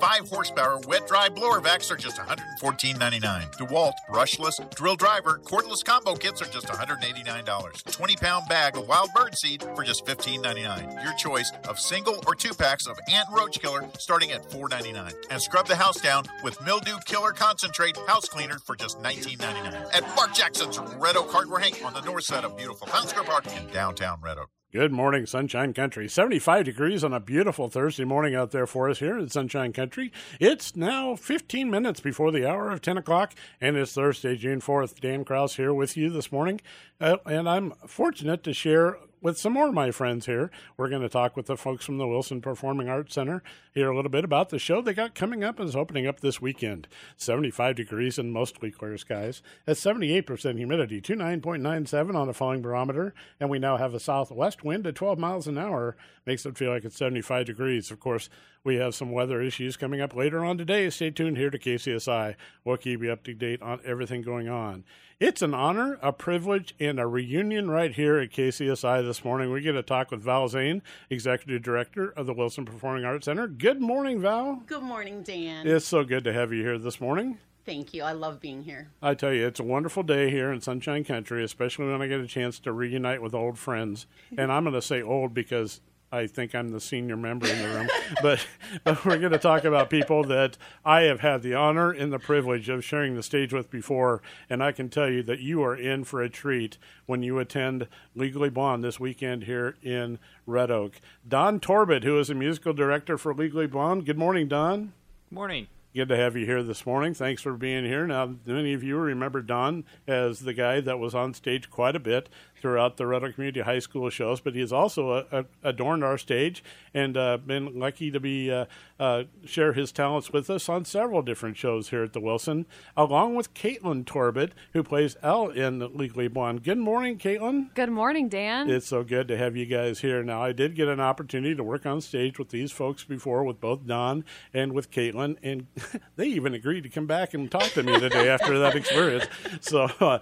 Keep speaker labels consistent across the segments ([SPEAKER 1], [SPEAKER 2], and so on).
[SPEAKER 1] 5 horsepower wet-dry blower vacs are just $114.99. DeWalt brushless drill driver cordless combo kits are just $189. 20-pound bag of wild bird seed for just $15.99. Your choice of single or 2-packs of ant and roach killer starting at $4.99. And scrub the house down with mildew killer concentrate house cleaner for just $19.99. At Mark Jackson's Red Oak Hardware Hank on the north side of beautiful Fountain Square Park in downtown Red Oak.
[SPEAKER 2] Good morning, Sunshine Country. 75 degrees on a beautiful Thursday morning out there for us here in Sunshine Country. It's now 15 minutes before the hour of 10 o'clock, and it's Thursday, June 4th. Dan Krause here with you this morning, and I'm fortunate to share with some more of my friends here. We're going to talk with the folks from the Wilson Performing Arts Center, hear a little bit about the show they got coming up and is opening up this weekend. 75 degrees and mostly clear skies. At 78% humidity, 29.97 on a falling barometer, and we now have a southwest wind at 12 miles an hour. Makes it feel like it's 75 degrees. Of course, we have some weather issues coming up later on today. Stay tuned here to KCSI. We'll keep you up to date on everything going on. It's an honor, a privilege, and a reunion right here at KCSI this morning. We get to talk with Val Zane, Executive Director of the Wilson Performing Arts Center. Good morning, Val.
[SPEAKER 3] Good morning, Dan.
[SPEAKER 2] It's so good to have you here this morning.
[SPEAKER 3] Thank you. I love being here.
[SPEAKER 2] I tell you, it's a wonderful day here in Sunshine Country, especially when I get a chance to reunite with old friends. And I'm going to say old because I think I'm the senior member in the room, but we're going to talk about people that I have had the honor and the privilege of sharing the stage with before, and I can tell you that you are in for a treat when you attend Legally Blonde this weekend here in Red Oak. Don Torbett, who is a musical director for Legally Blonde. Good morning, Don.
[SPEAKER 4] Morning.
[SPEAKER 2] Good to have you here this morning. Thanks for being here. Now, many of you remember Don as the guy that was on stage quite a bit throughout the Red Oak Community High School shows, but he's also adorned our stage and been lucky to be share his talents with us on several different shows here at the Wilson, along with Caitlin Torbett, who plays Elle in Legally Blonde. Good morning, Caitlin.
[SPEAKER 5] Good morning, Dan.
[SPEAKER 2] It's so good to have you guys here. Now, I did get an opportunity to work on stage with these folks before, with both Don and with Caitlin, and they even agreed to come back and talk to me today after that experience. So,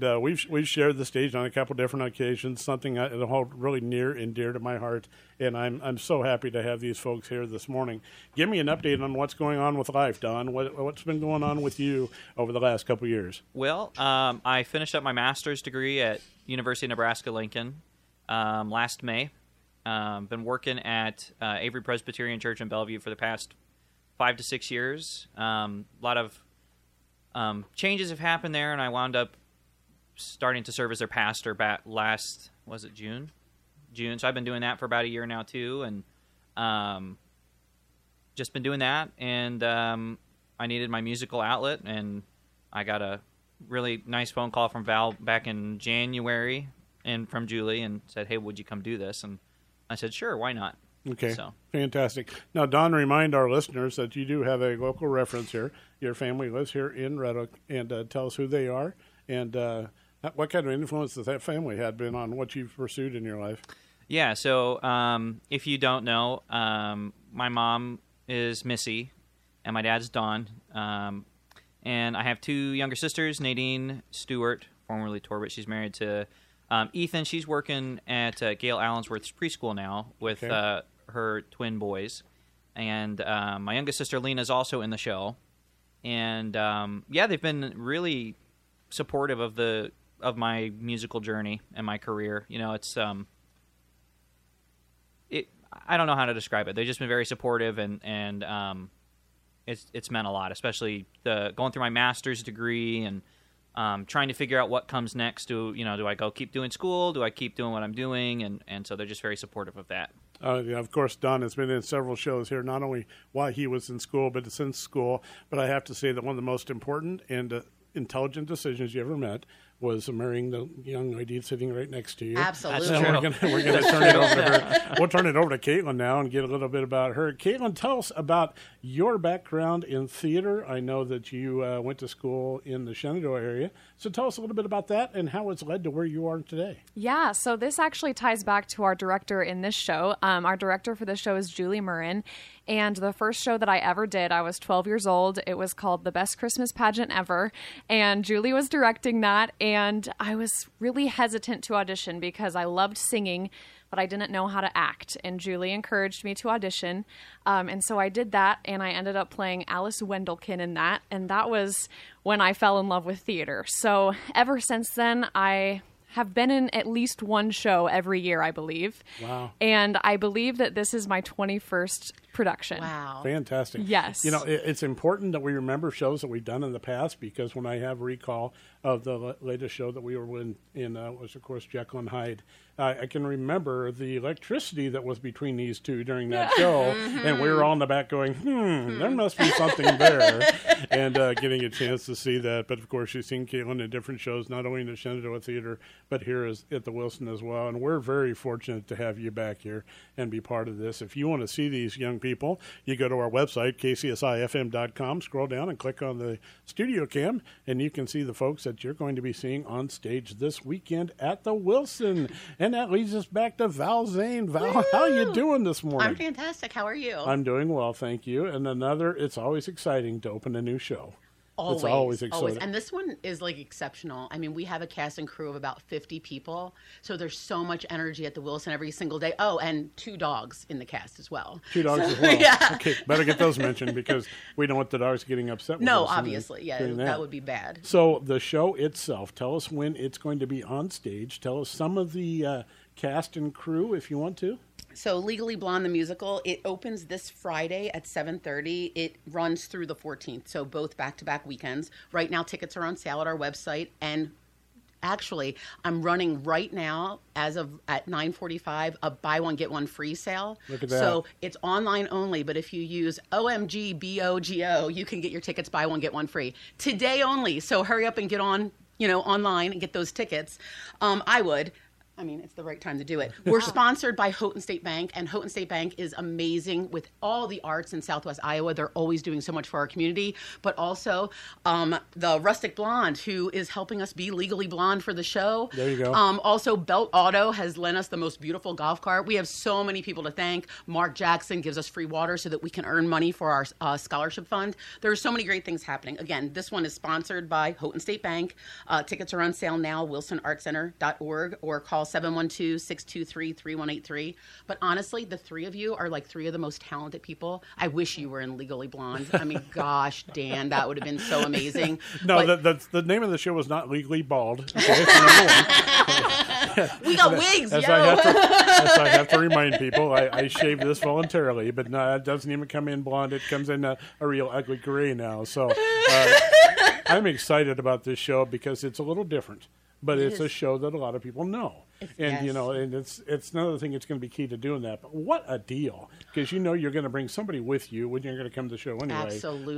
[SPEAKER 2] we've shared the stage on a couple different occasions, something that hold really near and dear to my heart, and I'm so happy to have these folks here this morning. Give me an update on what's going on with life, Don. What's been going on with you over the last couple of years?
[SPEAKER 4] Well, I finished up my master's degree at University of Nebraska-Lincoln last May. Been working at Avery Presbyterian Church in Bellevue for the past 5 to 6 years. A lot of changes have happened there, and I wound up starting to serve as their pastor back last, was it June? So I've been doing that for about a year now too, and just been doing that, and I needed my musical outlet, and I got a really nice phone call from Val back in January and from Julie and said, hey, would you come do this? And I said, sure, why not?
[SPEAKER 2] Okay, fantastic. Now, Don, remind our listeners that you do have a local reference here. Your family lives here in Red Oak, and tell us who they are and what kind of influence has that family had been on what you've pursued in your life?
[SPEAKER 4] Yeah, so if you don't know, my mom is Missy, and my dad's Don. And I have 2 younger sisters, Nadine Stewart, formerly Torbett. She's married to Ethan. She's working at Gail Allensworth's preschool now with her twin boys. And my youngest sister, Lena, is also in the show. And, they've been really supportive of my musical journey and my career. You know, it's I don't know how to describe it. They've just been very supportive, and it's meant a lot, especially going through my master's degree and trying to figure out what comes next. Do I go keep doing school? Do I keep doing what I'm doing? And so they're just very supportive of that.
[SPEAKER 2] Of course, Don has been in several shows here, not only while he was in school, but since school. But I have to say that one of the most important and intelligent decisions you ever met was marrying the young lady sitting right next to you.
[SPEAKER 3] Absolutely.
[SPEAKER 2] We're going to turn it over to her. We'll turn it over to Caitlin now and get a little bit about her. Caitlin, tell us about your background in theater. I know that you went to school in the Shenandoah area. So tell us a little bit about that and how it's led to where you are today.
[SPEAKER 5] Yeah, so this actually ties back to our director in this show. Our director for this show is Julie Murrin. And the first show that I ever did, I was 12 years old. It was called The Best Christmas Pageant Ever. And Julie was directing that. And I was really hesitant to audition because I loved singing, but I didn't know how to act. And Julie encouraged me to audition. And so I did that, and I ended up playing Alice Wendelkin in that. And that was when I fell in love with theater. So ever since then, I have been in at least one show every year, I believe.
[SPEAKER 2] Wow.
[SPEAKER 5] And I believe that this is my 21st production.
[SPEAKER 3] Wow.
[SPEAKER 2] Fantastic.
[SPEAKER 5] Yes.
[SPEAKER 2] You know, it's important that we remember shows that we've done in the past, because when I have recall of the latest show that we were in was, of course, Jekyll and Hyde, I can remember the electricity that was between these two during that show, and we were all in the back going, there must be something there, and getting a chance to see that. But, of course, you've seen Caitlin in different shows, not only in the Shenandoah Theater, but here at the Wilson as well, and we're very fortunate to have you back here and be part of this. If you want to see these young people, you go to our website, kcsifm.com, scroll down and click on the studio cam, and you can see the folks that you're going to be seeing on stage this weekend at the Wilson. And that leads us back to Val Zane. Val,
[SPEAKER 3] Woo!
[SPEAKER 2] how are you doing this morning?
[SPEAKER 3] I'm fantastic. How are you?
[SPEAKER 2] I'm doing well, thank you. And it's always exciting to open a new show.
[SPEAKER 3] Always,
[SPEAKER 2] it's always exciting.
[SPEAKER 3] And this one is like exceptional. I mean, we have a cast and crew of about 50 people. So there's so much energy at the Wilson every single day. Oh, and 2 dogs in the cast as well.
[SPEAKER 2] 2 dogs as well.
[SPEAKER 3] Yeah.
[SPEAKER 2] Okay, better get those mentioned, because we don't want the dogs getting upset with
[SPEAKER 3] No,
[SPEAKER 2] us.
[SPEAKER 3] obviously. Yeah, that would be bad.
[SPEAKER 2] So the show itself, tell us when it's going to be on stage. Tell us some of the cast and crew, if you want to.
[SPEAKER 3] So Legally Blonde, the musical, it opens this Friday at 7:30. It runs through the 14th, so both back-to-back weekends. Right now, tickets are on sale at our website, and actually, I'm running right now, as of at 9:45, a buy one get one free sale.
[SPEAKER 2] Look at that.
[SPEAKER 3] So it's online only, but if you use OMGBOGO, you can get your tickets buy one get one free today only. So hurry up and get on, online and get those tickets. I mean, it's the right time to do it. We're sponsored by Houghton State Bank, and Houghton State Bank is amazing with all the arts in Southwest Iowa. They're always doing so much for our community, but also the Rustic Blonde, who is helping us be legally blonde for the show.
[SPEAKER 2] There you go.
[SPEAKER 3] Also, Belt Auto has lent us the most beautiful golf cart. We have so many people to thank. Mark Jackson gives us free water so that we can earn money for our scholarship fund. There are so many great things happening. Again, this one is sponsored by Houghton State Bank. Tickets are on sale now, wilsonartcenter.org, or call 712-623-3183. But honestly, the 3 of you are like 3 of the most talented people. I wish you were in Legally Blonde. I mean, gosh, Dan, that would have been so amazing.
[SPEAKER 2] No, the name of the show was not Legally Bald. Okay, number one.
[SPEAKER 3] We got wigs,
[SPEAKER 2] as
[SPEAKER 3] yo.
[SPEAKER 2] I have to remind people, I shaved this voluntarily, but no, it doesn't even come in blonde. It comes in a real ugly gray now. So I'm excited about this show because it's a little different. But it's a show that a lot of people know. And,
[SPEAKER 3] yes.
[SPEAKER 2] And it's another thing it's going to be key to doing that. But what a deal. Because you're going to bring somebody with you when you're going to come to the show anyway.
[SPEAKER 3] Absolutely.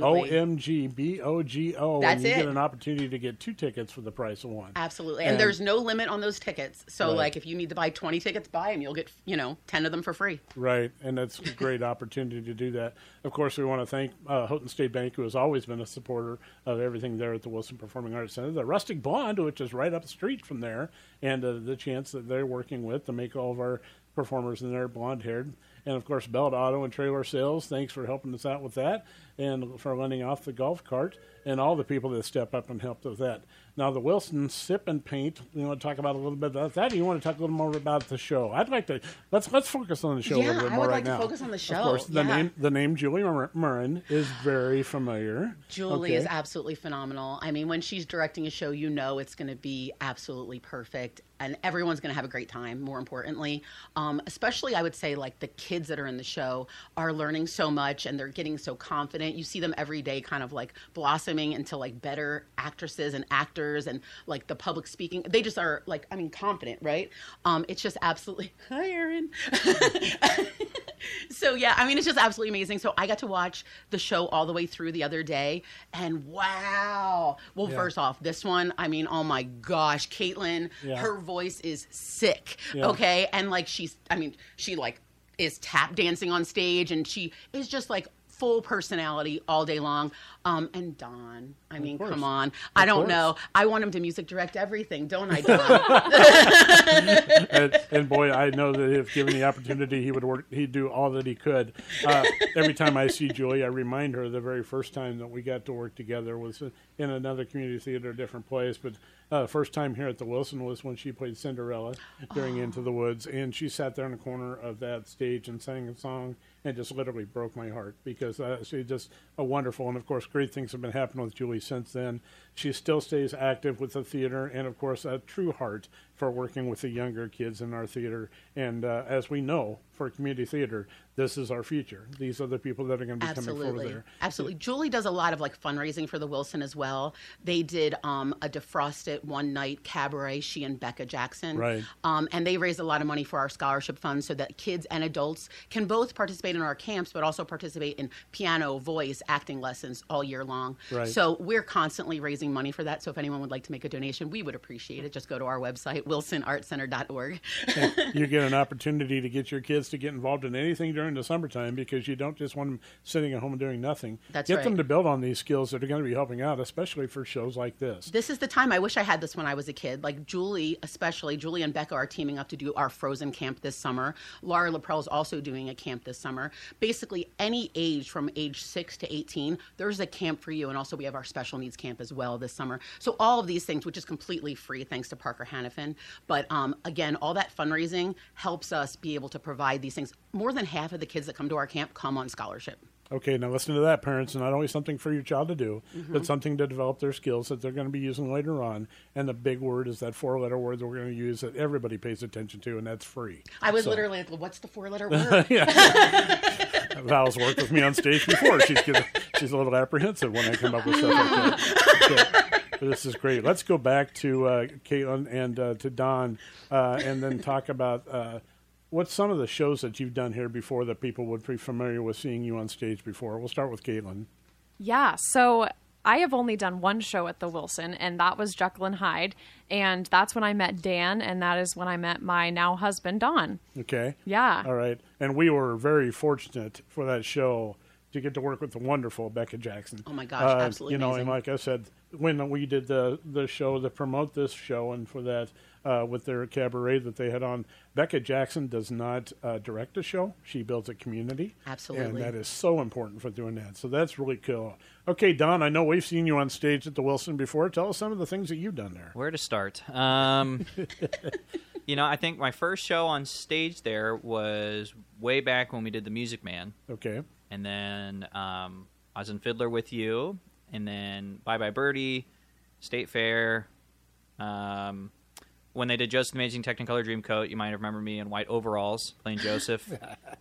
[SPEAKER 2] OMGBOGO.
[SPEAKER 3] That's
[SPEAKER 2] and you
[SPEAKER 3] it.
[SPEAKER 2] get an opportunity to get 2 tickets for the price of 1.
[SPEAKER 3] Absolutely. And there's no limit on those tickets. So,
[SPEAKER 2] Right.
[SPEAKER 3] like, if you need to buy 20 tickets, buy them. You'll get, 10 of them for free.
[SPEAKER 2] Right, and that's a great opportunity to do that. Of course, we want to thank Houghton State Bank, who has always been a supporter of everything there at the Wilson Performing Arts Center. The Rustic Blonde, which is right up the street from there, and the chance that they're working with to make all of our performers in there blonde-haired. And, of course, Belt Auto and Trailer Sales, thanks for helping us out with that and for lending off the golf cart, and all the people that step up and helped with that. Now, the Wilson Sip and Paint, you want to talk about a little bit about that, or you want to talk a little more about the show? I'd like to, let's focus on the show a little bit more right now.
[SPEAKER 3] I would like to focus on the show.
[SPEAKER 2] Of course, the name Julie Murren is very familiar.
[SPEAKER 3] Julie is absolutely phenomenal. I mean, when she's directing a show, it's going to be absolutely perfect. And everyone's going to have a great time, more importantly. Especially, I would say, like, the kids that are in the show are learning so much, and they're getting so confident. You see them every day kind of, like, blossoming into, like, better actresses and actors and, like, the public speaking. They just are, like, confident, right? It's just absolutely... Hi, Erin. So, yeah, it's just absolutely amazing. So I got to watch the show all the way through the other day, and wow. Well, First off, this one, oh my gosh, Caitlin, her voice is sick, okay? And, like, she is tap dancing on stage, and she is just, like, full personality all day long. And Don, come on. I don't know. I want him to music direct everything, don't I, Don?
[SPEAKER 2] and boy, I know that if given the opportunity, he'd do all that he could. Every time I see Julie, I remind her the very first time that we got to work together was in another community theater, a different place, but First time here at the Wilson was when she played Cinderella during Into the Woods, and she sat there in the corner of that stage and sang a song and just literally broke my heart because she's just a wonderful, and of course great things have been happening with Julie since then. She still stays active with the theater and of course a true heart for working with the younger kids in our theater. And as we know, for community theater, this is our future. These are the people that are going to be coming forward there.
[SPEAKER 3] Absolutely. Julie does a lot of like fundraising for the Wilson as well. They did a Defrosted one night cabaret, she and Becca Jackson.
[SPEAKER 2] Right.
[SPEAKER 3] And they raised a lot of money for our scholarship fund so that kids and adults can both participate in our camps, but also participate in piano, voice, acting lessons all year long.
[SPEAKER 2] Right.
[SPEAKER 3] So we're constantly raising money for that. So if anyone would like to make a donation, we would appreciate it. Just go to our website, wilsonartcenter.org.
[SPEAKER 2] You get an opportunity to get your kids to get involved in anything during the summertime because you don't just want them sitting at home and doing nothing.
[SPEAKER 3] That's
[SPEAKER 2] Get
[SPEAKER 3] right.
[SPEAKER 2] them to build on these skills that are going to be helping out, especially for shows like this.
[SPEAKER 3] This is the time. I wish I had this when I was a kid. Like Julie, especially, Julie and Becca are teaming up to do our Frozen camp this summer. Laura LaPrelle is also doing a camp this summer. Basically, any age from age 6 to 18, there's a camp for you. And also we have our special needs camp as well this summer. So all of these things, which is completely free thanks to Parker Hannafin. But again, all that fundraising helps us be able to provide these things. More than half of the kids that come to our camp come on scholarship.
[SPEAKER 2] Okay, now listen to that, parents. Not only something for your child to do, but something to develop their skills that they're going to be using later on. And the big word is that 4-letter word that we're going to use that everybody pays attention to, and that's free.
[SPEAKER 3] I was literally like, what's the 4-letter word?
[SPEAKER 2] Val's worked with me on stage before. She's a little apprehensive when I come up with stuff like that. So, this is great. Let's go back to Caitlin and to Don, and then talk about what's some of the shows that you've done here before that people would be familiar with seeing you on stage before. We'll start with Caitlin.
[SPEAKER 5] Yeah, so I have only done one show at the Wilson, and that was Jekyll and Hyde, and that's when I met Dan, and that is when I met my now husband, Don.
[SPEAKER 2] Okay.
[SPEAKER 5] Yeah.
[SPEAKER 2] All right. And we were very fortunate for that show to get to work with the wonderful Becca Jackson.
[SPEAKER 3] Oh my gosh, absolutely amazing.
[SPEAKER 2] And like I said, when we did the show to promote this show and for that with their cabaret that they had on, Becca Jackson does not direct a show. She builds a community.
[SPEAKER 3] Absolutely.
[SPEAKER 2] And that is so important for doing that. So that's really cool. Okay, Don, I know we've seen you on stage at the Wilson before. Tell us some of the things that you've done there.
[SPEAKER 4] Where to start? I think my first show on stage there was way back when we did The Music Man.
[SPEAKER 2] Okay.
[SPEAKER 4] And then I was in Fiddler with You, and then Bye Bye Birdie, State Fair. When they did Joseph's Amazing Technicolor Dreamcoat, you might remember me in white overalls playing Joseph.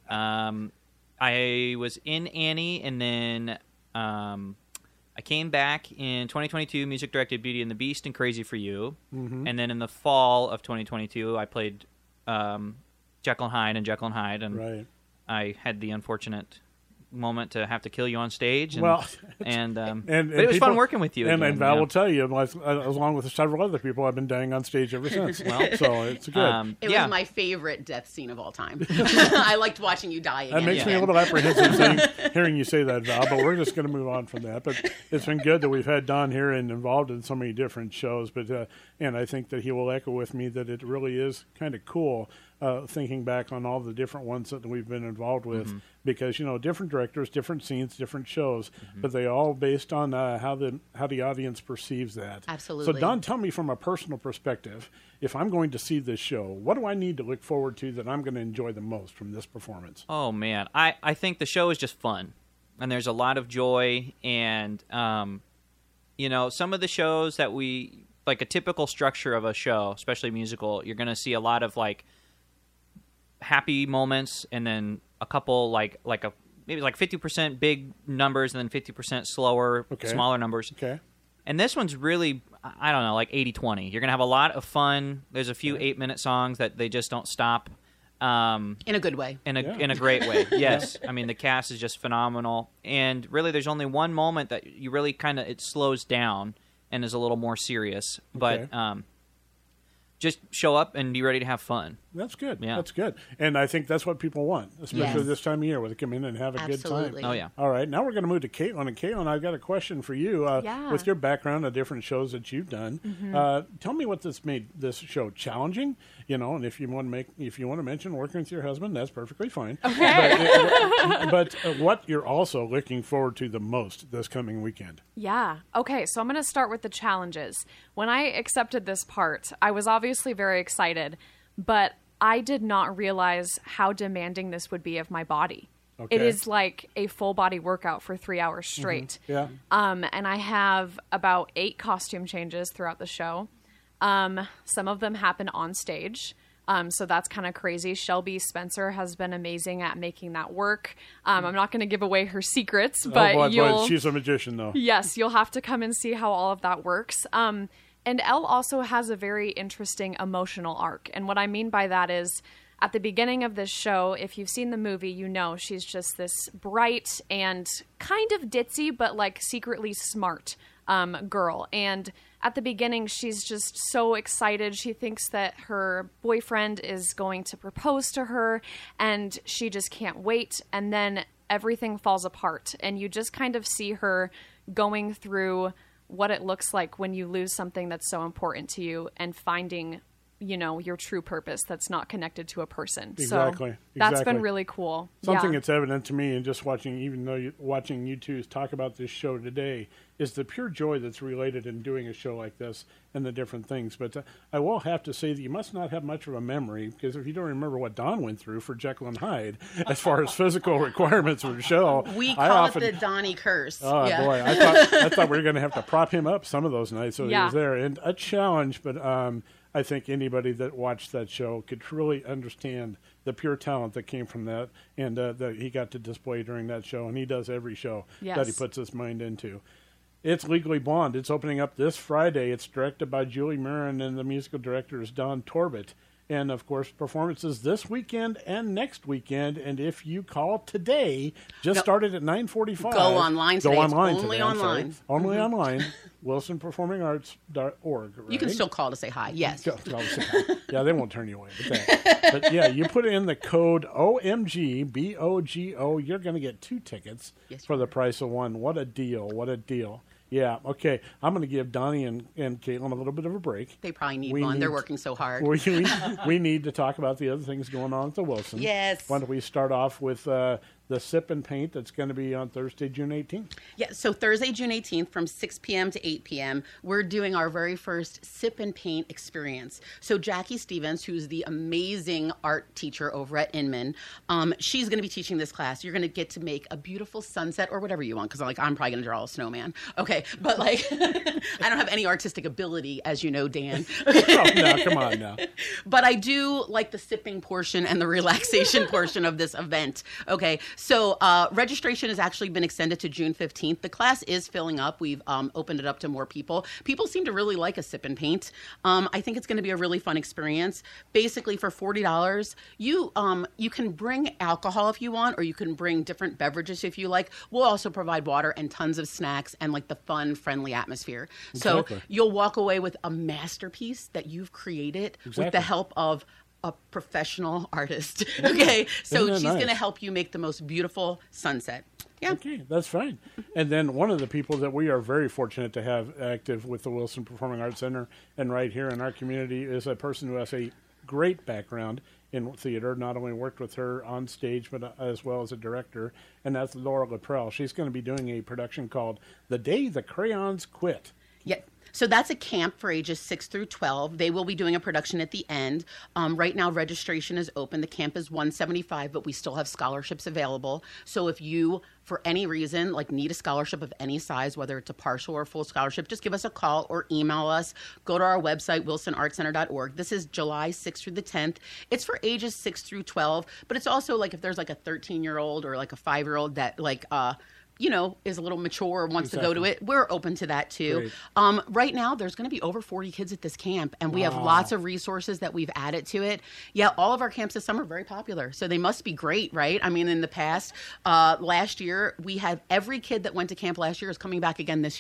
[SPEAKER 4] I was in Annie, and then I came back in 2022, music directed Beauty and the Beast and Crazy for You. Mm-hmm. And then in the fall of 2022, I played Jekyll and Hyde and Jekyll and Hyde, and
[SPEAKER 2] right.
[SPEAKER 4] I had the unfortunate moment to have to kill you on stage. And,
[SPEAKER 2] well,
[SPEAKER 4] but it was fun working with you.
[SPEAKER 2] And,
[SPEAKER 4] again,
[SPEAKER 2] and Val will tell you, along with several other people, I've been dying on stage ever since. Well, so it's good.
[SPEAKER 3] It was my favorite death scene of all time. I liked watching you die again.
[SPEAKER 2] That makes me a little apprehensive hearing you say that, Val, but we're just going to move on from that. But it's been good that we've had Don here and involved in so many different shows. But and I think that he will echo with me that it really is kind of cool thinking back on all the different ones that we've been involved with, because different directors, different scenes, different shows, but they all based on how the audience perceives that.
[SPEAKER 3] Absolutely.
[SPEAKER 2] So Don, tell me from a personal perspective, if I'm going to see this show, what do I need to look forward to that I'm going to enjoy the most from this performance?
[SPEAKER 4] Oh man, I think the show is just fun, and there's a lot of joy, and some of the shows that we like, a typical structure of a show, especially musical, you're going to see a lot of like happy moments, and then a couple maybe 50% big numbers, and then 50% slower, smaller numbers.
[SPEAKER 2] Okay.
[SPEAKER 4] And this one's really, I don't know, like 80-20. You're gonna have a lot of fun. There's a few 8-minute songs that they just don't stop.
[SPEAKER 3] In a good way.
[SPEAKER 4] In a great way. Yes. I mean, the cast is just phenomenal, and really, there's only one moment that you really it slows down and is a little more serious. But just show up and be ready to have fun.
[SPEAKER 2] That's good.
[SPEAKER 4] Yeah.
[SPEAKER 2] That's good. And I think that's what people want, especially
[SPEAKER 3] Yes.
[SPEAKER 2] this time of year where they come in and have a
[SPEAKER 3] Absolutely.
[SPEAKER 2] good time.
[SPEAKER 4] Oh, yeah.
[SPEAKER 2] All right. Now we're going to move to Caitlin. And Caitlin, I've got a question for you.
[SPEAKER 5] Yeah.
[SPEAKER 2] With your background of different shows that you've done, tell me what this made this show challenging. And if you want to mention working with your husband, that's perfectly fine. Okay. But what you're also looking forward to the most this coming weekend.
[SPEAKER 5] Yeah. Okay, so I'm going to start with the challenges. When I accepted this part, I was obviously very excited, but I did not realize how demanding this would be of my body.
[SPEAKER 2] Okay.
[SPEAKER 5] It is like a full body workout for 3 hours straight.
[SPEAKER 2] Yeah.
[SPEAKER 5] And I have about 8 costume changes throughout the show. Some of them happen on stage. So that's kind of crazy. Shelby Spencer has been amazing at making that work. I'm not going to give away her secrets, but
[SPEAKER 2] boy, she's a magician, though.
[SPEAKER 5] Yes, you'll have to come and see how all of that works. And Elle also has a very interesting emotional arc. And what I mean by that is, at the beginning of this show, if you've seen the movie, you know she's just this bright and kind of ditzy, but like secretly smart girl. And at the beginning, she's just so excited. She thinks that her boyfriend is going to propose to her, and she just can't wait. And then everything falls apart, and you just kind of see her going through what it looks like when you lose something that's so important to you and finding, your true purpose that's not connected to a person.
[SPEAKER 2] Exactly.
[SPEAKER 5] So that's
[SPEAKER 2] Exactly.
[SPEAKER 5] been really cool.
[SPEAKER 2] Something
[SPEAKER 5] Yeah.
[SPEAKER 2] that's evident to me, and just watching you two talk about this show today, is the pure joy that's related in doing a show like this and the different things. But I will have to say that you must not have much of a memory, because if you don't remember what Don went through for Jekyll and Hyde, as far as physical requirements for the show,
[SPEAKER 3] We call it the Donnie curse.
[SPEAKER 2] Oh,
[SPEAKER 3] yeah.
[SPEAKER 2] boy. I thought we were going to have to prop him up some of those nights so he was there. And a challenge, but I think anybody that watched that show could truly understand the pure talent that came from that, and that he got to display during that show. And he does every show that he puts his mind into. It's Legally Blonde. It's opening up this Friday. It's directed by Julie Marin, and the musical director is Don Torbett. And, of course, performances this weekend and next weekend. And if you call today, started at 9:45.
[SPEAKER 3] Go online today.
[SPEAKER 2] Go online
[SPEAKER 3] It's only
[SPEAKER 2] today.
[SPEAKER 3] online.
[SPEAKER 2] Only online. WilsonPerformingArts.org. Right?
[SPEAKER 3] You can still call to say hi. Yes.
[SPEAKER 2] Yeah, they won't turn you away. But yeah, you put in the code OMGBOGO. You're going to get 2 tickets for the price of 1. What a deal. What a deal. Yeah, okay. I'm going to give Donnie and Caitlin a little bit of a break.
[SPEAKER 3] They probably need one. They're working so hard.
[SPEAKER 2] We need to talk about the other things going on at the Wilson.
[SPEAKER 3] Yes.
[SPEAKER 2] Why don't we start off with the Sip and Paint that's going to be on Thursday, June 18th?
[SPEAKER 3] Yeah, so Thursday, June 18th from 6 p.m. to 8 p.m., we're doing our very first Sip and Paint experience. So Jackie Stevens, who's the amazing art teacher over at Inman, she's going to be teaching this class. You're going to get to make a beautiful sunset or whatever you want, because I'm probably going to draw a snowman. Okay, but I don't have any artistic ability, as you know, Dan.
[SPEAKER 2] Oh, no, come on now.
[SPEAKER 3] But I do like the sipping portion and the relaxation portion of this event. Okay, so registration has actually been extended to June 15th. The class is filling up. We've opened it up to more people. People seem to really like a sip and paint. I think it's going to be a really fun experience. Basically, for $40, you can bring alcohol if you want, or you can bring different beverages if you like. We'll also provide water and tons of snacks and like the fun, friendly atmosphere.
[SPEAKER 2] Exactly.
[SPEAKER 3] So you'll walk away with a masterpiece that you've created with the help of a professional artist. Okay, so she's going to help you make the most beautiful sunset. Yeah.
[SPEAKER 2] Okay, that's fine. And then one of the people that we are very fortunate to have active with the Wilson Performing Arts Center and right here in our community is a person who has a great background in theater, not only worked with her on stage, but as well as a director, and that's Laura Laprelle. She's going to be doing a production called The Day the Crayons Quit.
[SPEAKER 3] Yeah. So that's a camp for ages 6 through 12. They will be doing a production at the end. Right now, registration is open. The camp is $175, but we still have scholarships available. So if you, for any reason, need a scholarship of any size, whether it's a partial or full scholarship, just give us a call or email us. Go to our website, wilsonartscenter.org. This is July 6th through the 10th. It's for ages 6 through 12, but it's also if there's a 13-year-old or a 5-year-old that is a little mature or wants to go to it, we're open to that too. Right now, there's going to be over 40 kids at this camp, and we have lots of resources that we've added to it. Yeah, all of our camps this summer are very popular, so they must be great, right? I mean, in the past, last year, we had every kid that went to camp last year is coming back again this year.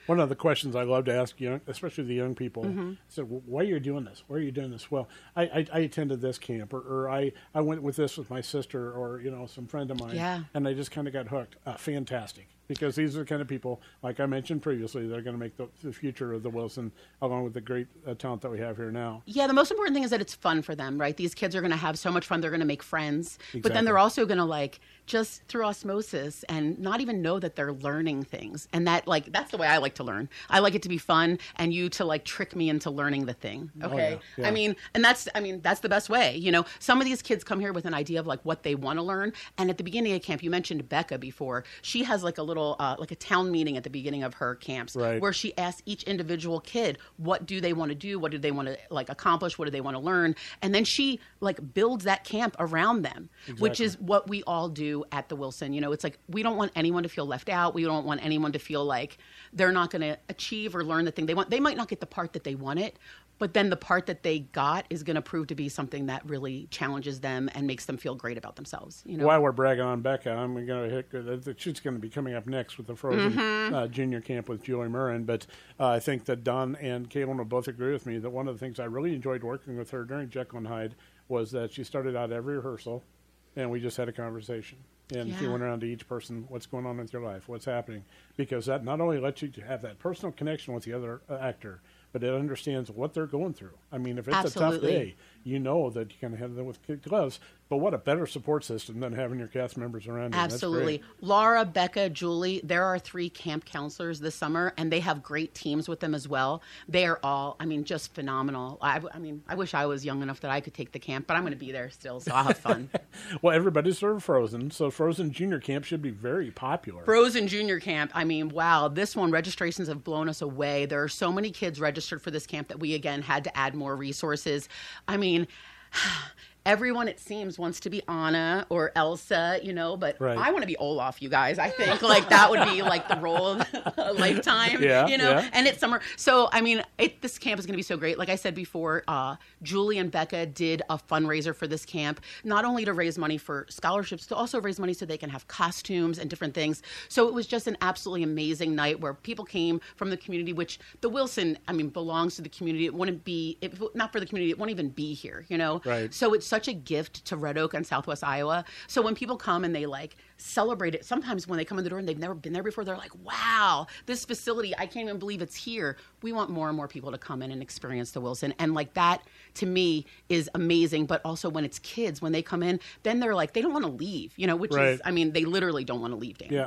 [SPEAKER 2] One of the questions I love to ask especially the young people, so why are you doing this? Why are you doing this? Well, I attended this camp, or I went with this with my sister, or some friend of mine, and I just kind of got hooked. Fantastic, because these are the kind of people, like I mentioned previously, that are going to make the future of the Wilson, along with the great talent that we have here now.
[SPEAKER 3] Yeah, the most important thing is that it's fun for them, right? These kids are going to have so much fun. They're going to make friends, but then they're also going to just through osmosis and not even know that they're learning things. And that's the way I like to learn. I like it to be fun, and you to trick me into learning the thing. Okay.
[SPEAKER 2] Oh, yeah.
[SPEAKER 3] I mean, that's the best way. Some of these kids come here with an idea of what they want to learn. And at the beginning of camp, you mentioned Becca before. She has a little, a town meeting at the beginning of her camps,
[SPEAKER 2] right,
[SPEAKER 3] where she asks each individual kid, what do they want to do? What do they want to accomplish? What do they want to learn? And then she builds that camp around them, which is what we all do at the Wilson. It's we don't want anyone to feel left out. We don't want anyone to feel like they're not going to achieve or learn the thing they want. They might not get the part that they wanted, but then the part that they got is going to prove to be something that really challenges them and makes them feel great about themselves.
[SPEAKER 2] While we're bragging on Becca, I'm going to hit. She's going to be coming up next with the Frozen Junior Camp with Julie Murrin. But I think that Don and Caitlin will both agree with me that one of the things I really enjoyed working with her during Jekyll and Hyde was that she started out every rehearsal, and we just had a conversation. And she went around to each person, what's going on with your life, what's happening, because that not only lets you have that personal connection with the other actor, but it understands what they're going through. I mean, if it's a tough day, you know that you can handle them with kid gloves. But what a better support system than having your cast members around you.
[SPEAKER 3] Absolutely. Laura, Becca, Julie, there are 3 camp counselors this summer, and they have great teams with them as well. They are all, just phenomenal. I wish I was young enough that I could take the camp, but I'm going to be there still, so I'll have fun.
[SPEAKER 2] Well, everybody's sort of Frozen, so Frozen Junior Camp should be very popular.
[SPEAKER 3] Frozen Junior Camp, wow, this one, registrations have blown us away. There are so many kids registered for this camp that we, again, had to add more resources. Everyone, it seems, wants to be Anna or Elsa, but
[SPEAKER 2] right.
[SPEAKER 3] I want to be Olaf, you guys. I think that would be the role of a lifetime, and it's summer. So, this camp is going to be so great. Like I said before, Julie and Becca did a fundraiser for this camp, not only to raise money for scholarships, to also raise money so they can have costumes and different things. So it was just an absolutely amazing night where people came from the community, which the Wilson, belongs to the community. It wouldn't be, if not for the community, it wouldn't even be here,
[SPEAKER 2] Right.
[SPEAKER 3] So it's such a gift to Red Oak and Southwest Iowa. So when people come and they celebrate it, sometimes when they come in the door and they've never been there before, they're like, wow, this facility, I can't even believe it's here. We want more and more people to come in and experience the Wilson. And that, to me, is amazing. But also when it's kids, when they come in, then they're they don't want to leave, which
[SPEAKER 2] right.
[SPEAKER 3] is, they literally don't want to leave, Dan.
[SPEAKER 2] Yeah.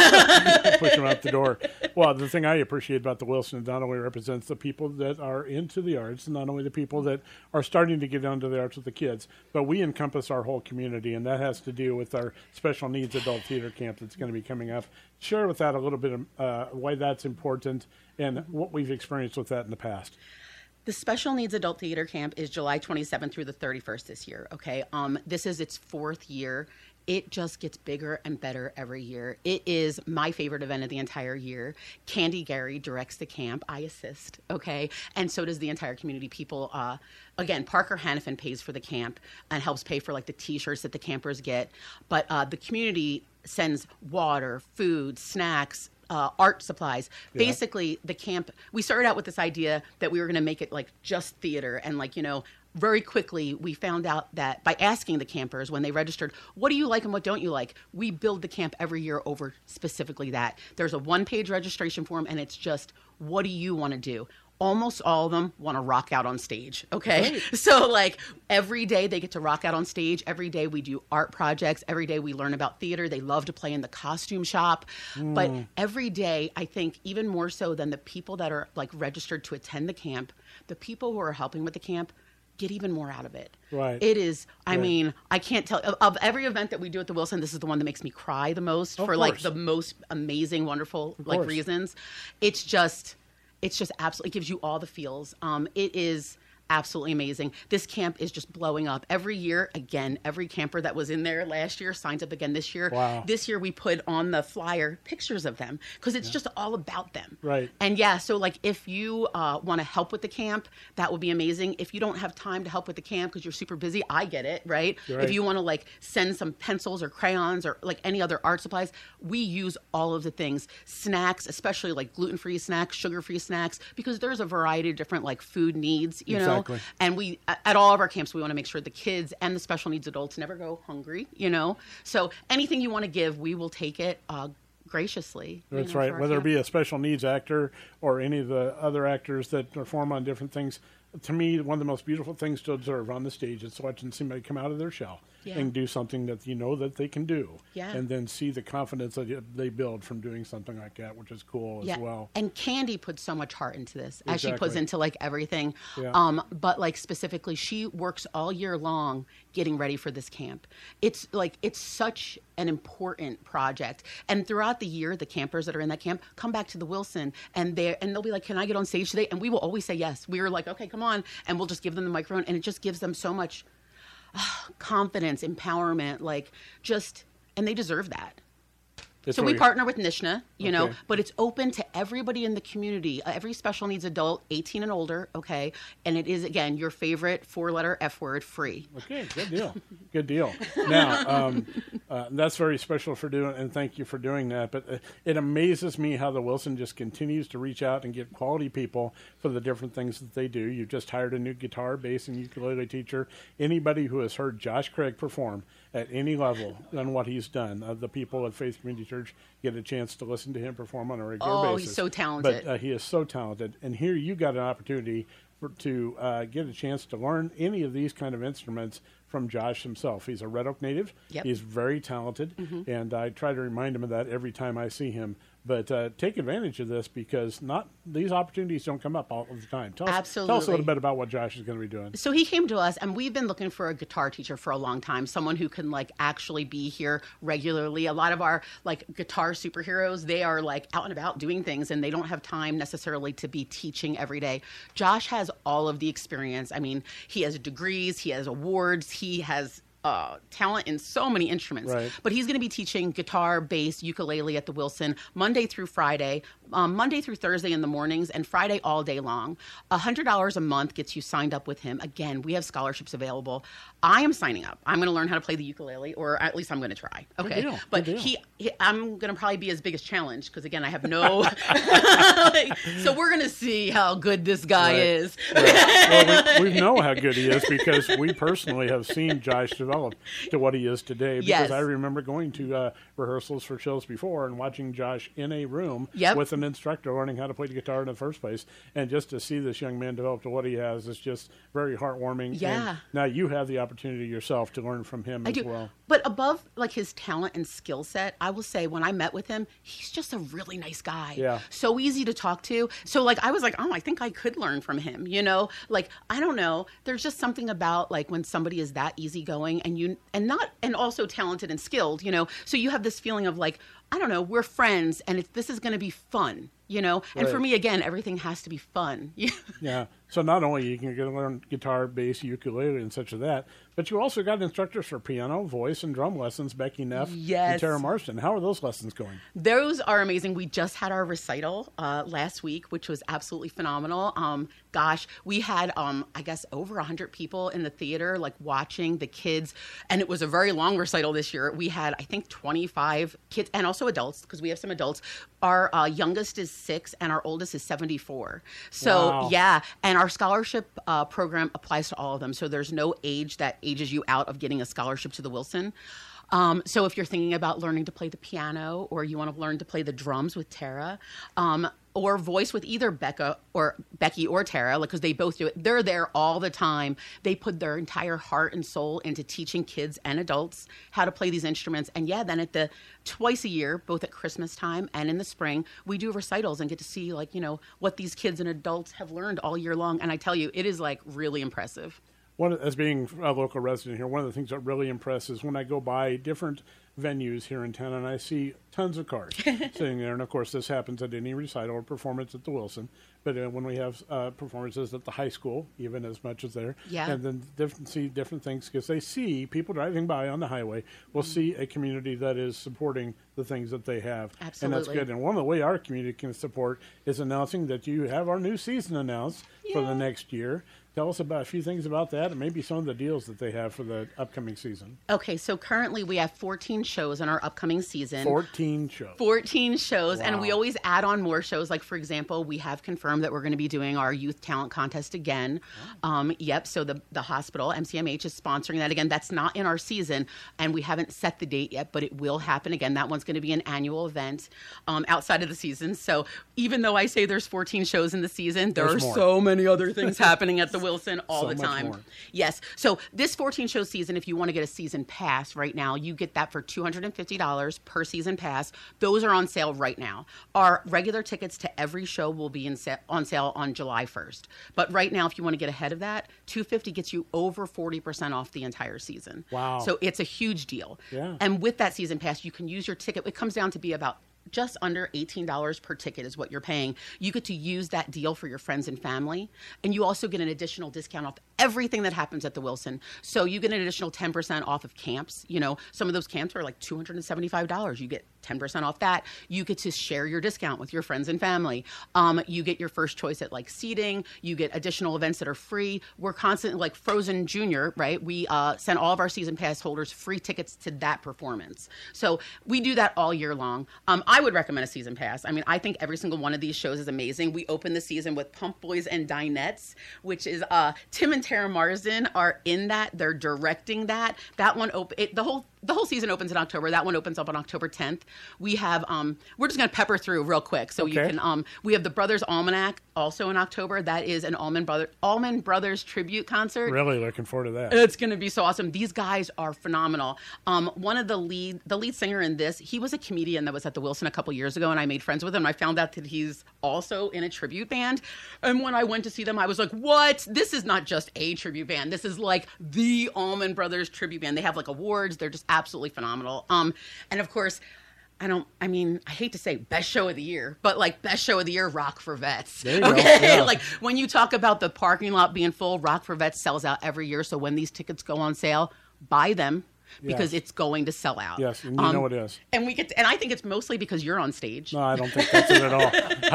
[SPEAKER 2] Push them out the door. Well, the thing I appreciate about the Wilson not only represents the people that are into the arts, and not only the people that are starting to get onto the arts with the kids, but we encompass our whole community, and that has to do with our special needs adult theater camp that's going to be coming up. Share with that a little bit of why that's important and what we've experienced with that in the past.
[SPEAKER 3] The Special Needs Adult Theater Camp is July 27th through the 31st this year, okay? This is its 4th year. It just gets bigger and better every year. It is my favorite event of the entire year. Candy Gary directs the camp. I assist, okay? And so does the entire community. People, again, Parker Hannafin pays for the camp and helps pay for the T-shirts that the campers get. But the community sends water, food, snacks, art supplies. Yeah. Basically, the camp, we started out with this idea that we were going to make it just theater and very quickly, we found out that by asking the campers when they registered, what do you like and what don't you like? We build the camp every year over specifically that. There's a 1-page registration form, and it's just, what do you want to do? Almost all of them want to rock out on stage, okay? Right. So, every day they get to rock out on stage. Every day we do art projects. Every day we learn about theater. They love to play in the costume shop. But every day, I think, even more so than the people that are, registered to attend the camp, the people who are helping with the camp get even more out of it.
[SPEAKER 2] Right.
[SPEAKER 3] It is, I can't tell, of every event that we do at the Wilson, this is the one that makes me cry the most for the most amazing, wonderful reasons. It's just absolutely, it gives you all the feels. It is absolutely amazing. This camp is just blowing up. Every year, again, every camper that was in there last year signs up again this year.
[SPEAKER 2] Wow.
[SPEAKER 3] This year we put on the flyer pictures of them because it's just all about them.
[SPEAKER 2] Right.
[SPEAKER 3] And yeah, so like if you want to help with the camp, that would be amazing. If you don't have time to help with the camp because you're super busy, I get it, right?
[SPEAKER 2] Right.
[SPEAKER 3] If you want to like send some pencils or crayons or like any other art supplies, we use all of the things. Snacks, especially like gluten-free snacks, sugar-free snacks, because there's a variety of different like food needs, you
[SPEAKER 2] Exactly.
[SPEAKER 3] know? And we, at all of our camps, we want to make sure the kids and the special needs adults never go hungry, you know? So anything you want to give, we will take it graciously. you
[SPEAKER 2] That's
[SPEAKER 3] know,
[SPEAKER 2] right.
[SPEAKER 3] for our
[SPEAKER 2] Whether it
[SPEAKER 3] camp.
[SPEAKER 2] be a special needs actor or any of the other actors that perform on different things, to me, one of the most beautiful things to observe on the stage is watching somebody come out of their shell
[SPEAKER 3] Yeah.
[SPEAKER 2] and do something that you know that they can do.
[SPEAKER 3] Yeah.
[SPEAKER 2] And then see the confidence that they build from doing something like that, which is cool as well.
[SPEAKER 3] And Candy puts so much heart into this, as she puts
[SPEAKER 2] Exactly.
[SPEAKER 3] into like everything.
[SPEAKER 2] Yeah.
[SPEAKER 3] But like specifically, she works all year long getting ready for this camp. It's such an important project. And throughout the year, the campers that are in that camp come back to the Wilson and they'll be like, "Can I get on stage today?" And we will always say yes. We are like, "Okay, come on," and we'll just give them the microphone, and it just gives them so much confidence, empowerment, and they deserve that.
[SPEAKER 2] It's
[SPEAKER 3] So we
[SPEAKER 2] really-
[SPEAKER 3] partner with Nishna, you know,
[SPEAKER 2] Okay.
[SPEAKER 3] but it's open to everybody in the community, every special needs adult, 18 and older, okay? And it is, again, your favorite four-letter F word, free.
[SPEAKER 2] Okay, good deal. Good deal. Now, that's very special for doing, and thank you for doing that. But it amazes me how the Wilson just continues to reach out and get quality people for the different things that they do. You just hired a new guitar, bass, and ukulele teacher. Anybody who has heard Josh Craig perform at any level on what he's done, the people at Faith Community Church get a chance to listen to him perform on a regular basis.
[SPEAKER 3] He's so talented.
[SPEAKER 2] But he is so talented. And here you got an opportunity to get a chance to learn any of these kind of instruments from Josh himself. He's a Red Oak native.
[SPEAKER 3] Yep.
[SPEAKER 2] He's very talented, and I try to remind him of that every time I see him. But take advantage of this because these opportunities don't come up all the time. Tell us a
[SPEAKER 3] Absolutely.
[SPEAKER 2] little bit about what Josh is going to be doing.
[SPEAKER 3] So he came to us, and we've been looking for a guitar teacher for a long time, someone who can like actually be here regularly. A lot of our like guitar superheroes, they are like out and about doing things, and they don't have time necessarily to be teaching every day. Josh has all of the experience. I mean, he has degrees, he has awards, he has talent in so many instruments.
[SPEAKER 2] Right.
[SPEAKER 3] But he's going to be teaching guitar, bass, ukulele at the Wilson Monday through Friday, Monday through Thursday in the mornings, and Friday all day long. $100 a month gets you signed up with him. Again, we have scholarships available. I am signing up. I'm going to learn how to play the ukulele, or at least I'm going to try. Okay.
[SPEAKER 2] deal.
[SPEAKER 3] But
[SPEAKER 2] Good deal.
[SPEAKER 3] I'm going to probably be his biggest challenge because, again, I have no. So we're going to see how good this guy
[SPEAKER 2] Right.
[SPEAKER 3] is.
[SPEAKER 2] Well, we know how good he is because we personally have seen Josh develop to what he is today. Because
[SPEAKER 3] Yes.
[SPEAKER 2] I remember going to rehearsals for shows before and watching Josh in a room
[SPEAKER 3] Yep.
[SPEAKER 2] with an instructor learning how to play the guitar in the first place. And just to see this young man develop to what he has is just very heartwarming.
[SPEAKER 3] Yeah.
[SPEAKER 2] And now you have the opportunity yourself to learn from him
[SPEAKER 3] I
[SPEAKER 2] as
[SPEAKER 3] do.
[SPEAKER 2] well.
[SPEAKER 3] But above like his talent and skill set, I will say when I met with him, he's just a really nice guy.
[SPEAKER 2] Yeah.
[SPEAKER 3] So easy to talk to. So like I was like, oh, I think I could learn from him, you know? Like, I don't know. There's just something about like when somebody is that easygoing and also talented and skilled, you know? So you have this feeling of like, I don't know, we're friends and this is going to be fun, you know? And for
[SPEAKER 2] Right.
[SPEAKER 3] me, again, everything has to be fun.
[SPEAKER 2] Yeah. So not only you can get to learn guitar, bass, ukulele, and such as that, but you also got instructors for piano, voice, and drum lessons, Becky Neff
[SPEAKER 3] Yes.
[SPEAKER 2] and Tara Marston. How are those lessons going?
[SPEAKER 3] Those are amazing. We just had our recital last week, which was absolutely phenomenal. We had, I guess, over 100 people in the theater, like watching the kids. And it was a very long recital this year. We had, I think, 25 kids and also adults, because we have some adults. Our youngest is 6 and our oldest is 74. So,
[SPEAKER 2] Wow.
[SPEAKER 3] yeah. And our scholarship program applies to all of them. So there's no age that ages you out of getting a scholarship to the Wilson. So if you're thinking about learning to play the piano, or you want to learn to play the drums with Tara, or voice with either Becky or Tara, because they both do it, they're there all the time. They put their entire heart and soul into teaching kids and adults how to play these instruments. And yeah, then twice a year, both at Christmas time and in the spring, we do recitals and get to see like, you know, what these kids and adults have learned all year long. And I tell you, it is like really impressive.
[SPEAKER 2] As being a local resident here, one of the things that really impresses when I go by different venues here in town, and I see tons of cars sitting there. And, of course, this happens at any recital or performance at the Wilson. But when we have performances at the high school, even as much as there, and then see different things, because they see people driving by on the highway will see a community that is supporting the things that they have.
[SPEAKER 3] Absolutely.
[SPEAKER 2] And that's good. And one of the way our community can support is announcing that you have our new season announced for the next year. Tell us about a few things about that and maybe some of the deals that they have for the upcoming season.
[SPEAKER 3] Okay, so currently we have 14 shows in our upcoming season.
[SPEAKER 2] 14 shows.
[SPEAKER 3] 14 shows,
[SPEAKER 2] Wow.
[SPEAKER 3] and we always add on more shows. Like, for example, we have confirmed that we're going to be doing our youth talent contest again. So the hospital, MCMH, is sponsoring that again. That's not in our season, and we haven't set the date yet, but it will happen again. That one's going to be an annual event outside of the season. So even though I say there's 14 shows in the season, there
[SPEAKER 2] There's
[SPEAKER 3] are
[SPEAKER 2] more.
[SPEAKER 3] so many other things happening at the Wilson all
[SPEAKER 2] So
[SPEAKER 3] the
[SPEAKER 2] much
[SPEAKER 3] time.
[SPEAKER 2] more.
[SPEAKER 3] Yes. So this 14 show season, if you want to get a season pass right now, you get that for $250 per season pass. Those are on sale right now. Our regular tickets to every show will be on sale on July 1st. But right now, if you want to get ahead of that, $250 gets you over 40% off the entire season.
[SPEAKER 2] Wow.
[SPEAKER 3] So it's a huge deal.
[SPEAKER 2] Yeah.
[SPEAKER 3] And with that season pass, you can use your ticket. It comes down to be about just under $18 per ticket is what you're paying. You get to use that deal for your friends and family. And you also get an additional discount off everything that happens at the Wilson. So you get an additional 10% off of camps. You know, some of those camps are like $275. You get 10% off that. You get to share your discount with your friends and family. You get your first choice at like seating. You get additional events that are free. We're constantly like Frozen Junior, right? We send all of our season pass holders free tickets to that performance. So we do that all year long. I would recommend a season pass. I mean, I think every single one of these shows is amazing. We open the season with Pump Boys and Dinettes, which is Tim and Tara Marsden are in that. They're directing that. That one the whole season opens in October. That one opens up on October 10th. We have we're just going to pepper through real quick so you can we have the Brothers Almanac also in October. That is an Allman Brothers tribute concert.
[SPEAKER 2] Really looking forward to that.
[SPEAKER 3] It's going to be so awesome. These guys are phenomenal. One of the lead singer in this, he was a comedian that was at the Wilson a couple years ago, and I made friends with him. I found out that he's also in a tribute band. And when I went to see them, I was like, what? This is not just a tribute band. This is like the Allman Brothers tribute band. They have like awards. They're just absolutely phenomenal. And of course, I hate to say best show of the year, but like best show of the year, Rock for Vets.
[SPEAKER 2] There you go.
[SPEAKER 3] Okay.
[SPEAKER 2] Yeah.
[SPEAKER 3] Like when you talk about the parking lot being full, Rock for Vets sells out every year. So when these tickets go on sale, buy them because it's going to sell out.
[SPEAKER 2] Yes, and you know it is.
[SPEAKER 3] And and I think it's mostly because you're on stage.
[SPEAKER 2] No, I don't think that's it at all.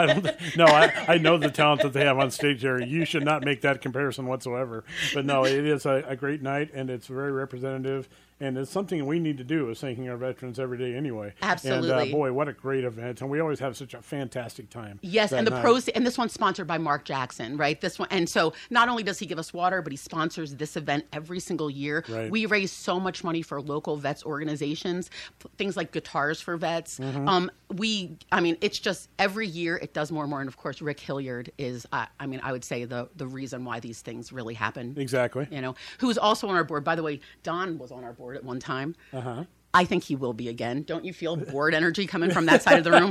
[SPEAKER 2] I know the talent that they have on stage there. You should not make that comparison whatsoever. But no, it is a great night, and it's very representative. And it's something we need to do, is thanking our veterans every day anyway.
[SPEAKER 3] Absolutely.
[SPEAKER 2] And boy, what a great event. And we always have such a fantastic time.
[SPEAKER 3] Yes, and
[SPEAKER 2] night.
[SPEAKER 3] and this one's sponsored by Mark Jackson, right? This one, and so not only does he give us water, but he sponsors this event every single year.
[SPEAKER 2] Right.
[SPEAKER 3] We raise so much money for local vets organizations, things like Guitars for Vets.
[SPEAKER 2] Mm-hmm.
[SPEAKER 3] It's just every year it does more and more. And of course, Rick Hilliard is, I would say the reason why these things really happen.
[SPEAKER 2] Exactly.
[SPEAKER 3] You know, who's also on our board. By the way, Don was on our board at one time.
[SPEAKER 2] Uh-huh.
[SPEAKER 3] I think he will be again. Don't you feel board energy coming from that side of the room?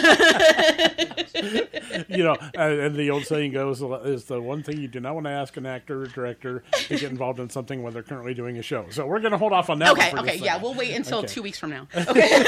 [SPEAKER 2] And the old saying goes, is the one thing you do not want to ask an actor or director to get involved in something when they're currently doing a show. So we're going to hold off on that one for this
[SPEAKER 3] we'll wait until 2 weeks from now.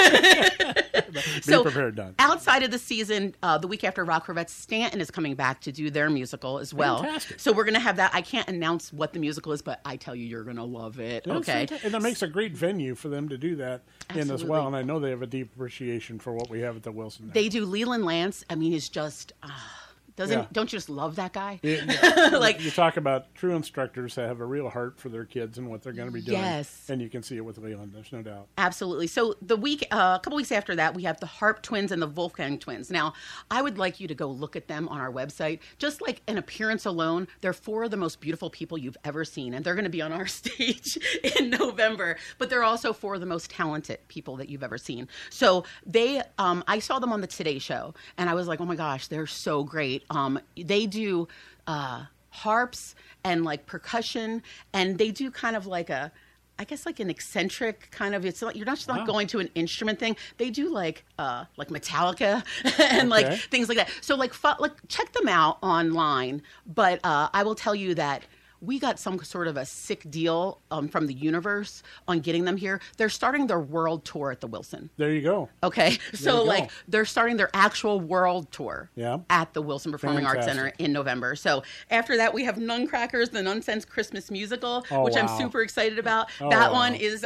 [SPEAKER 2] Be prepared, Don.
[SPEAKER 3] Outside of the season, the week after Rock for Vets, Stanton is coming back to do their musical as well.
[SPEAKER 2] Fantastic.
[SPEAKER 3] So we're going to have that. I can't announce what the musical is, but I tell you, you're going to love it. Okay.
[SPEAKER 2] And that makes a great venue for them to do that in as
[SPEAKER 3] Absolutely.
[SPEAKER 2] well. And I know they have a deep appreciation for what we have at the Wilson now.
[SPEAKER 3] They do. Leland Lance, is just...
[SPEAKER 2] Yeah.
[SPEAKER 3] Don't you just love that guy?
[SPEAKER 2] Like, you talk about true instructors that have a real heart for their kids and what they're going to be doing.
[SPEAKER 3] Yes.
[SPEAKER 2] And you can see it with Leland, there's no doubt.
[SPEAKER 3] Absolutely. So the week, a couple weeks after that, we have the Harp Twins and the Wolfgang Twins. Now, I would like you to go look at them on our website. Just like an appearance alone, they're 4 of the most beautiful people you've ever seen, and they're going to be on our stage in November. But they're also 4 of the most talented people that you've ever seen. So they, I saw them on the Today Show, and I was like, oh my gosh, they're so great. They do harps and like percussion, and they do kind of like an eccentric kind of, it's like, you're not just not going to an instrument thing. They do like Metallica and like things like that. So like check them out online. But I will tell you that we got some sort of a sick deal from the universe on getting them here. They're starting their world tour at the Wilson.
[SPEAKER 2] There you go.
[SPEAKER 3] Okay, so
[SPEAKER 2] you go.
[SPEAKER 3] like they're starting their actual world tour at the Wilson Performing Arts Center in November. So after that, we have Nuncrackers, the Nunsense Christmas musical, which I'm super excited about. That one is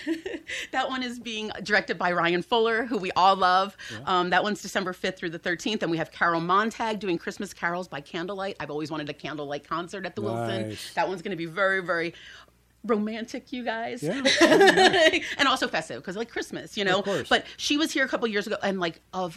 [SPEAKER 3] that one is being directed by Ryan Fuller, who we all love. That one's December 5th through the 13th, and we have Carol Montag doing Christmas carols by candlelight. I've always wanted a candlelight concert at the Wilson. That one's going to be very, very romantic, you guys.
[SPEAKER 2] Yeah.
[SPEAKER 3] And also festive, because like Christmas, you know.
[SPEAKER 2] Of course.
[SPEAKER 3] But she was here a couple years ago, and like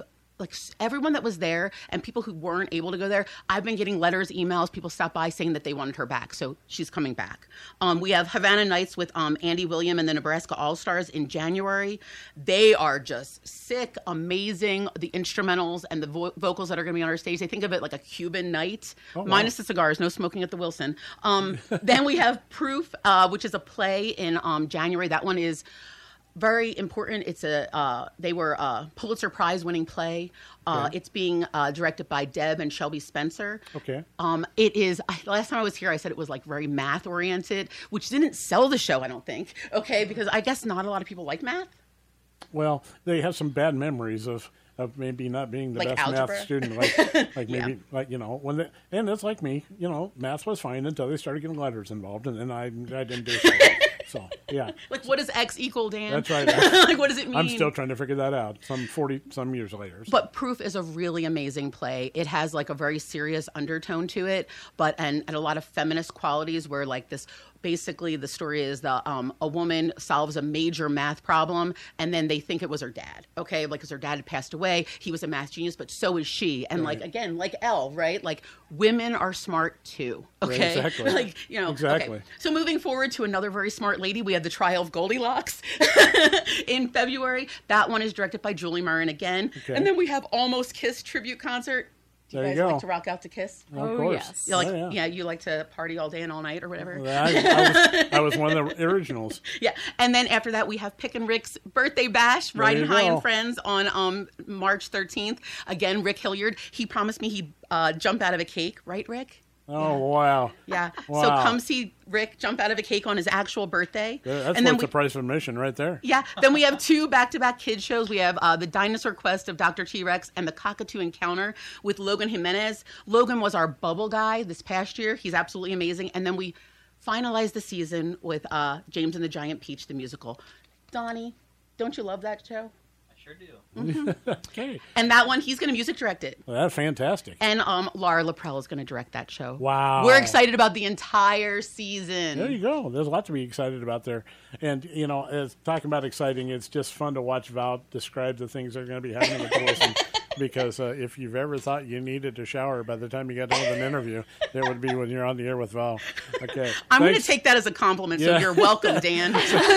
[SPEAKER 3] everyone that was there and people who weren't able to go there, I've been getting letters, emails, people stop by saying that they wanted her back. So she's coming back. We have Havana Nights with Andy William and the Nebraska All-Stars in January. They are just sick, amazing. The instrumentals and the vocals that are going to be on our stage, they think of it like a Cuban night, minus the cigars, no smoking at the Wilson. Then we have Proof, which is a play in January. That one is very important. It's they were a Pulitzer Prize winning play. It's being directed by Deb and Shelby Spencer.
[SPEAKER 2] Okay.
[SPEAKER 3] It is, last time I was here, I said it was like very math oriented, which didn't sell the show, I don't think. Okay. Because I guess not a lot of people like math.
[SPEAKER 2] Well, they have some bad memories of maybe not being the
[SPEAKER 3] like
[SPEAKER 2] best
[SPEAKER 3] algebra?
[SPEAKER 2] math student, like maybe like and it's like me, math was fine until they started getting letters involved, and then I didn't do so. So yeah,
[SPEAKER 3] like what does X equal, Dan?
[SPEAKER 2] That's right.
[SPEAKER 3] Like what does it mean?
[SPEAKER 2] I'm still trying to figure that out. Some 40 years later. So.
[SPEAKER 3] But Proof is a really amazing play. It has like a very serious undertone to it, and a lot of feminist qualities. Where like this, basically the story is a woman solves a major math problem, and then they think it was her dad. Okay, like because her dad had passed away, he was a math genius, but so is she. And like again, like Elle, right? Like women are smart too. Okay,
[SPEAKER 2] right, exactly.
[SPEAKER 3] Like
[SPEAKER 2] exactly.
[SPEAKER 3] Okay. So moving forward to another very smart lady, we have The Trial of Goldilocks in February. That one is directed by Julie Murren again. Okay. And then we have Almost Kiss tribute concert. Do you guys like to rock out to Kiss?
[SPEAKER 2] Of course.
[SPEAKER 5] Yes.
[SPEAKER 3] You like, you like to party all day and all night or whatever?
[SPEAKER 2] I was one of the originals.
[SPEAKER 3] Yeah. And then after that, we have Pick and Rick's birthday bash, Riding High and Friends on March 13th. Again, Rick Hilliard. He promised me he'd jump out of a cake. Right, Rick?
[SPEAKER 2] Oh, wow.
[SPEAKER 3] Yeah.
[SPEAKER 2] Wow.
[SPEAKER 3] So come see Rick jump out of a cake on his actual birthday.
[SPEAKER 2] That's worth the price of admission right there.
[SPEAKER 3] Yeah. Then we have 2 back-to-back kids shows. We have The Dinosaur Quest of Dr. T-Rex and The Cockatoo Encounter with Logan Jimenez. Logan was our bubble guy this past year. He's absolutely amazing. And then we finalized the season with James and the Giant Peach, the musical. Donnie, don't you love that show?
[SPEAKER 4] Sure do.
[SPEAKER 3] Mm-hmm.
[SPEAKER 2] Okay.
[SPEAKER 3] And that one, he's going to music direct it.
[SPEAKER 2] Well, that's fantastic.
[SPEAKER 3] And Laura Laprelle is going to direct that show.
[SPEAKER 2] Wow.
[SPEAKER 3] We're excited about the entire season.
[SPEAKER 2] There you go. There's a lot to be excited about there. And, as talking about exciting, it's just fun to watch Val describe the things that are going to be happening at the Wilson. Because if you've ever thought you needed a shower by the time you got done with an interview, it would be when you're on the air with Val. Okay.
[SPEAKER 3] I'm going to take that as a compliment, so you're welcome, Dan.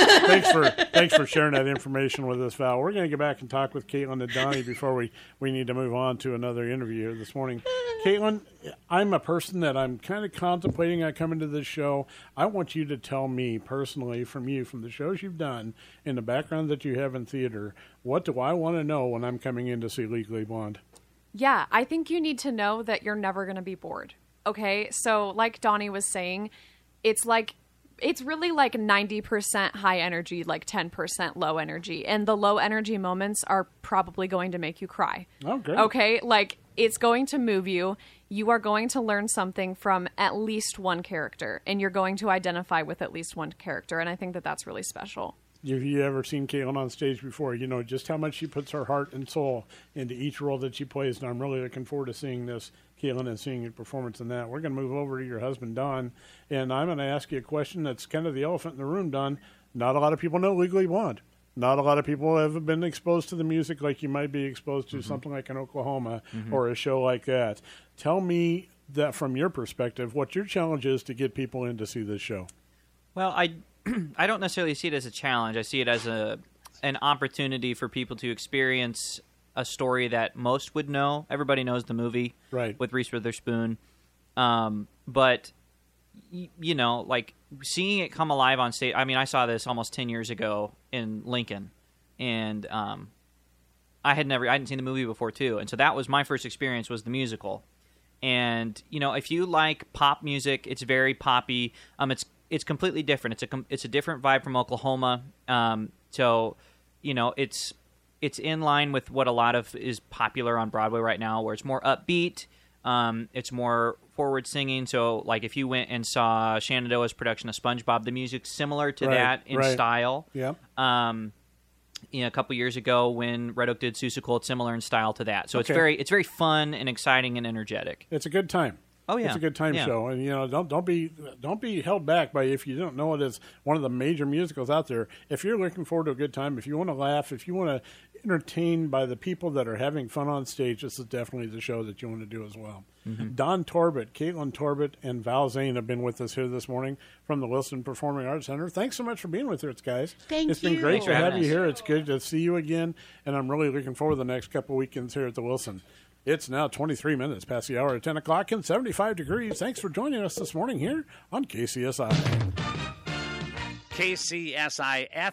[SPEAKER 2] Thanks for sharing that information with us, Val. We're going to get back and talk with Caitlin and Donnie before we need to move on to another interview this morning. Caitlin, I'm a person that I'm kind of contemplating on coming to this show. I want you to tell me personally from the shows you've done, in the background that you have in theater, what do I want to know when I'm coming in to see Legally Blonde?
[SPEAKER 5] Yeah, I think you need to know that you're never going to be bored. Okay, so like Donnie was saying, it's really like 90% high energy, like 10% low energy. And the low energy moments are probably going to make you cry.
[SPEAKER 2] Oh, great.
[SPEAKER 5] Okay, like it's going to move you. You are going to learn something from at least one character, and you're going to identify with at least one character. And I think that that's really special.
[SPEAKER 2] Have you ever seen Caitlin on stage before? You know just how much she puts her heart and soul into each role that she plays, and I'm really looking forward to seeing this, Caitlin, and seeing your performance in that. We're going to move over to your husband, Don, and I'm going to ask you a question that's kind of the elephant in the room, Don. Not a lot of people know Legally Blonde. Not a lot of people have been exposed to the music like you might be exposed to something like in Oklahoma or a show like that. Tell me that from your perspective, what your challenge is to get people in to see this show.
[SPEAKER 4] Well, I don't necessarily see it as a challenge. I see it as an opportunity for people to experience a story that most would know. Everybody knows the movie,
[SPEAKER 2] right,
[SPEAKER 4] with Reese Witherspoon. But, like seeing it come alive on stage. I mean, I saw this almost 10 years ago in Lincoln, and I hadn't seen the movie before too. And so that was my first experience, was the musical. And if you like pop music, it's very poppy. It's completely different. It's a different vibe from Oklahoma. So it's in line with what a lot of is popular on Broadway right now, where it's more upbeat. It's more forward singing. So, like, if you went and saw Shenandoah's production of SpongeBob, the music's similar to that in style.
[SPEAKER 2] Yeah.
[SPEAKER 4] A couple years ago when Red Oak did Seussical, it's similar in style to that. So it's very fun and exciting and energetic.
[SPEAKER 2] It's a good time.
[SPEAKER 4] Oh yeah,
[SPEAKER 2] it's a good time show, and don't be held back by if you don't know it as one of the major musicals out there. If you're looking forward to a good time, if you want to laugh, if you want to entertain by the people that are having fun on stage, this is definitely the show that you want to do as well. Mm-hmm. Don Torbett, Caitlin Torbett, and Val Zane have been with us here this morning from the Wilson Performing Arts Center. Thanks so much for being with us, guys. It's been great to have you here. It's good to see you again, and I'm really looking forward to the next couple of weekends here at the Wilson. It's now 23 minutes past the hour of 10 o'clock and 75 degrees. Thanks for joining us this morning here on KCSI.
[SPEAKER 6] KCSI